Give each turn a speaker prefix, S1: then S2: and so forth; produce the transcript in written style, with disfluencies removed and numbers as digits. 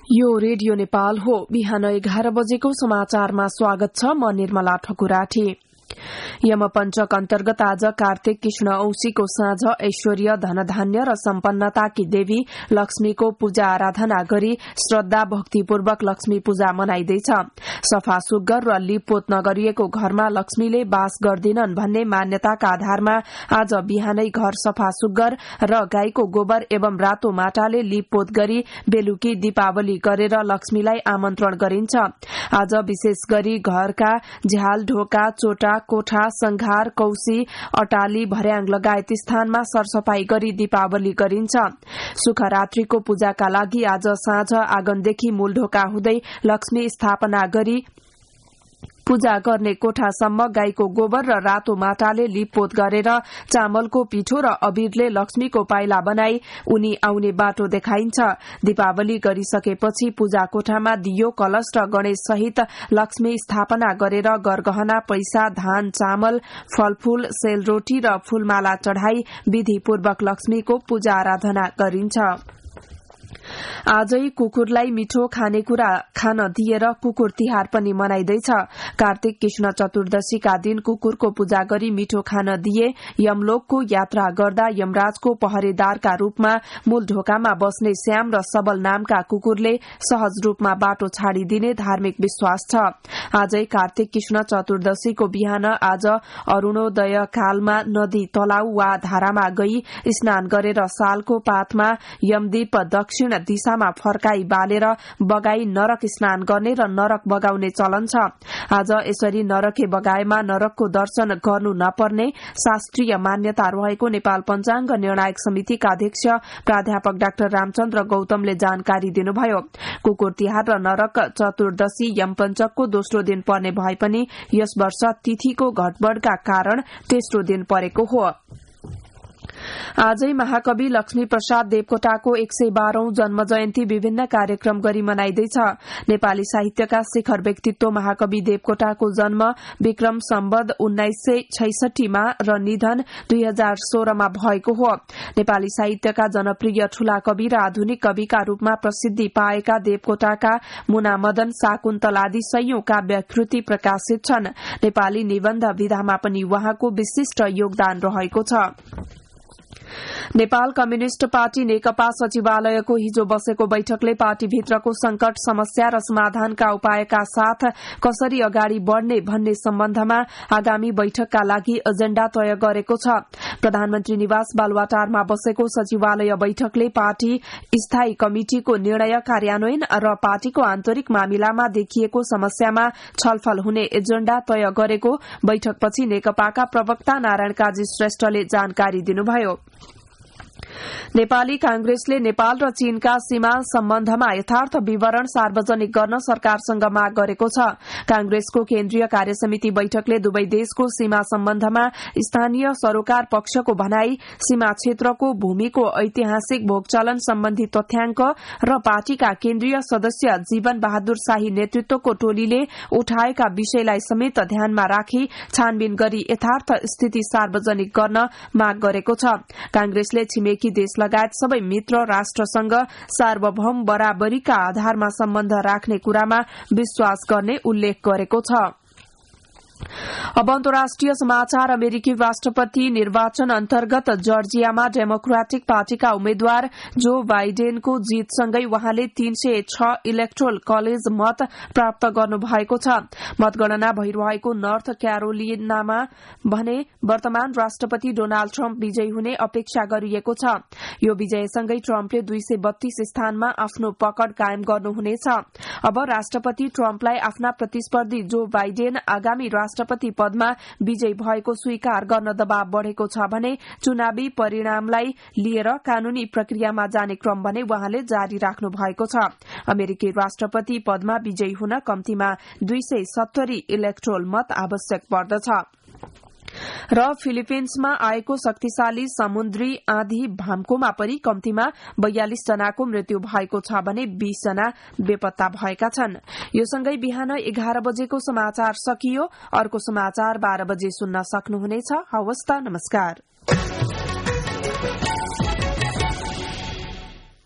S1: यो रेडियो नेपाल हो। बिहान 11 बजेको समाचारमा स्वागत छ। म निर्मला ठकुराठी। यमपञ्चक अन्तर्गत आज कार्तिक कृष्ण औँसीको साँझ ऐश्वर्य धनधान्य र सम्पन्नताकी देवी लक्ष्मीको पूजा आराधना गरी श्रद्धा भक्तिपूर्वक लक्ष्मी पूजा मनाइँदैछ। सफा सुग्घर र लिपपोत नगरिएको घरमा लक्ष्मीले वास गर्दिनन् भन्ने मान्यताका आधारमा आज बिहानै घर सफा सुग्घर र गाईको गोबर एवं रातो माटाले लिपपोत गरी बेलुकी दीपावली गरेर लक्ष्मीलाई आमन्त्रण गरिन्छ। आज विशेष गरी घरका झ्याल ढोका चोटा कोठा संघार कौशी अटाली भर्याङ लगायत स्थानमा सरसफाई गरी दीपावली गरिन्छ। सुखरात्रीको पूजाका लागि आज साँझ आँगनदेखि मूलढोका हुँदै लक्ष्मी स्थापना गरी पूजा गर्ने कोठासम्म गाईको गोबर र रातो माटाले लिपपोत गरेर चामलको पिठो र अबीरले लक्ष्मीको पाइला बनाई उनी आउने बाटो देखाइन्छ। दीपावली गरिसकेपछि पूजा कोठामा दियो कलश र गणेश सहित लक्ष्मी स्थापना गरेर गरगहना पैसा धान चामल फलफूल सेलरोटी र फूलमाला चढ़ाई विधिपूर्वक लक्ष्मीको पूजा आराधना गरिन्छ। आजै कुकुरलाई मिठो खानेकुरा खान दिएर कुकुर तिहार पनि मनाइँदैछ। कार्तिक कृष्ण चतुर्दशीका दिन कुकुरको पूजा गरी मिठो खान दिए यमलोकको यात्रा गर्दा यमराजको पहरेदारका रूपमा मूल ढोकामा बस्ने श्याम र सबल नामका कुकुरले सहज रूपमा बाटो छाडिदिने धार्मिक विश्वास छ। आजै कार्तिक कृष्ण चतुर्दशीको बिहान आज अरूणोदय कालमा नदी तलाउ वा धारामा गई स्नान गरेर सालको पातमा यमदीप दक्षिण दिशामा फर्काई बालेर बगाई नरक स्नान गर्ने र नरक बगाउने चलन छ। आज यसरी नरके बगाएमा नरकको दर्शन गर्नु नपर्ने शास्त्रीय मान्यता रहेको नेपाल पञ्चाङ्ग निर्णायक समितिका अध्यक्ष प्राध्यापक डाक्टर रामचन्द्र गौतमले जानकारी दिनुभयो। कुकुर तिहार र नरक चतुर्दशी यमपञ्चकको दोस्रो दिन पर्ने भए पनि यस वर्ष तिथिको घटबढ़का कारण तेस्रो दिन परेको हो। आजै महाकवि लक्ष्मी प्रसाद देवकोटाको 112औं जन्म जयन्ती विभिन्न कार्यक्रम गरी मनाइँदैछ। नेपाली साहित्यका शिखर व्यक्तित्व महाकवि देवकोटाको जन्म विक्रम सम्वत 1966 मा र निधन 2016 मा भएको हो। नेपाली साहित्यका जनप्रिय ठूला कवि र आधुनिक कविका रूपमा प्रसिद्धि पाएका देवकोटाका मुना मदन शाकुन्तल आदि सयौं काव्यकृति प्रकाशित छन्। नेपाली निबन्ध विधामा पनि उहाँको विशिष्ट योगदान रहेको छ। नेपाल कम्युनिष्ट पार्टी नेकपा सचिवालयको हिजो बसेको बैठकले पार्टीभित्रको संकट समस्या र समाधानका उपायका साथ कसरी अगाडि बढ़ने भन्ने सम्बन्धमा आगामी बैठकका लागि एजेण्डा तय गरेको छ। प्रधानमन्त्री निवास बालुवाटारमा बसेको सचिवालय बैठकले पार्टी स्थायी कमिटिको निर्णय कार्यान्वयन र पार्टीको आन्तरिक मामिलामा देखिएको समस्यामा छलफल हुने एजेण्डा तय गरेको बैठकपछि नेकपाका प्रवक्ता नारायण काजी श्रेष्ठले जानकारी दिनुभयो। नेपाली कांग्रेसले नेपाल र चीनका सीमा सम्बन्धमा यथार्थ विवरण सार्वजनिक गर्न सरकारसँग माग गरेको छ। कांग्रेसको केन्द्रीय कार्यसमिति बैठकले दुवै देशको सीमा सम्बन्धमा स्थानीय सरोकार पक्षको भनाई सीमा क्षेत्रको भूमिको ऐतिहासिक भोगचलन सम्बन्धी तथ्याङ्क र पार्टीका केन्द्रीय सदस्य जीवन बहादुर शाही नेतृत्वको टोलीले उठाएका विषयलाई समेत ध्यानमा राखी छानबिन गरी यथार्थ स्थिति सार्वजनिक गर्न माग गरेको छ। कांग्रेसले छिमेकी देश लगायत सबै मित्र राष्ट्रसँग सार्वभौम बराबरीका आधारमा सम्बन्ध राख्ने कुरामा विश्वास गर्ने उल्लेख गरेको छ। अब अन्तर्राष्ट्रिय समाचार। अमेरिकी राष्ट्रपति निर्वाचन अन्तर्गत जर्जियामा डेमोक्रेटिक पार्टीका उम्मेद्वार जो बाइडेनको जीतसँगै वहाँले 306 इलेक्ट्रोल कलेज मत प्राप्त गर्नु भएको छ। मतगणना भइरहेको नर्थ क्यारोलिनामा भने वर्तमान राष्ट्रपति डोनाल्ड ट्रम्प विजयी हुने अपेक्षा गरिएको छ। यो विजयसँगै ट्रम्पले 232 स्थानमा आफ्नो पकड कायम गर्नुहुनेछ। अब राष्ट्रपति ट्रम्पलाई आफ्ना प्रतिस्पर्धी जो बाइडेन आगामी राष्ट्रपति पदमा विजयी भएको स्वीकार गर्न दबाव बढ़ेको छ भने चुनावी परिणामलाई लिएर कानूनी प्रक्रियामा जाने क्रम भने उहाँले जारी राख्नु भएको छ। अमेरिकी राष्ट्रपति पदमा विजयी हुन कम्तीमा 270 इलेक्ट्रोल मत आवश्यक पर्दछ। र फिलिपिन्समा आएको शक्तिशाली समुद्री आँधी भाम्कोमा पनि कम्तीमा 42 जनाको मृत्यु भएको छ भने 20 जना बेपत्ता भएका छन्। यो सँगै बिहान 11 बजेको समाचार सकियो। अर्को समाचार 12 बजे सुन्न सक्नुहुनेछ। हवस् त, नमस्कार।